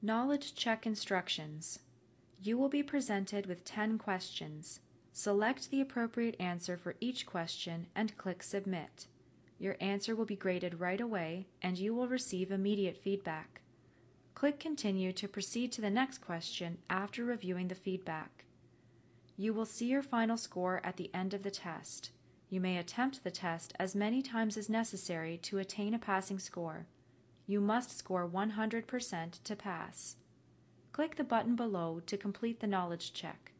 Knowledge check instructions. You will be presented with 10 questions. Select the appropriate answer for each question and click Submit. Your answer will be graded right away and you will receive immediate feedback. Click Continue to proceed to the next question after reviewing the feedback. You will see your final score at the end of the test. You may attempt the test as many times as necessary to attain a passing score. You must score 100% to pass. Click the button below to complete the knowledge check.